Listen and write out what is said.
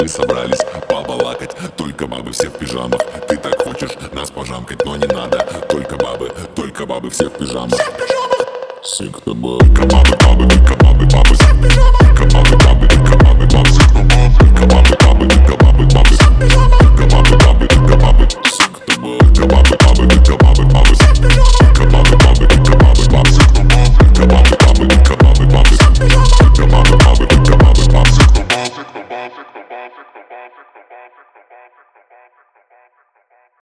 Мы собрались побалакать, только бабы все в пижамах. Ты так хочешь нас пожамкать, но не надо. Только бабы все в пижамах. Секта баб. Только бабы, только бабы, бабы. Только бабы, только бабы, бабы. Только бабы, только бабы, бабы.